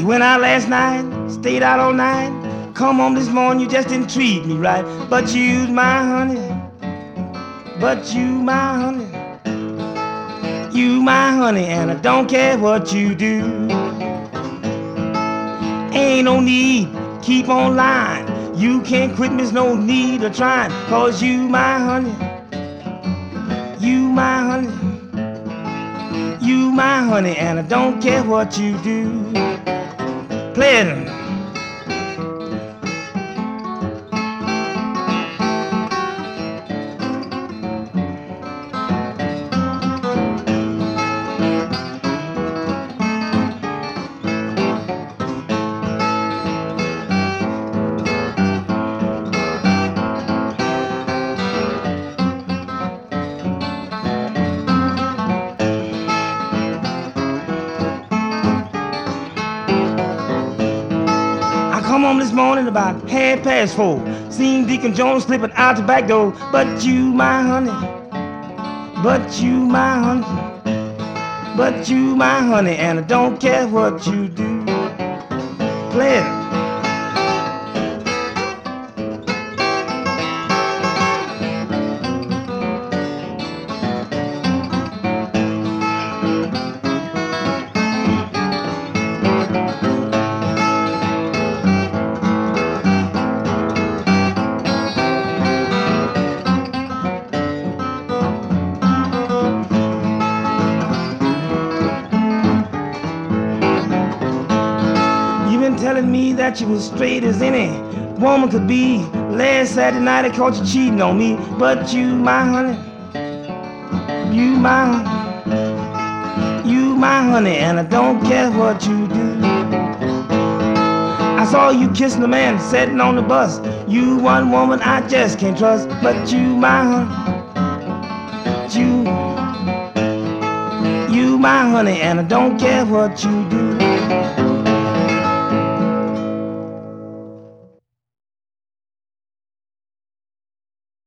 went out last night, stayed out all night. Come home this morning, you just didn't treat me right. But you's my honey, but you my honey. You my honey, and I don't care what you do. Ain't no need, keep on lying. You can't quit me, there's no need of trying. Cause you my honey, you my honey. You my honey, and I don't care what you do. Play it. Come home this morning about 4:30. Seen Deacon Jones slipping out the back door. But you my honey, but you my honey, but you my honey, and I don't care what you do. Play it. Telling me that you was straight as any woman could be. Last Saturday night I caught you cheating on me. But you my honey, you my honey, you my honey, and I don't care what you do. I saw you kissing a man sitting on the bus. You one woman I just can't trust. But you my honey, you my honey, and I don't care what you do.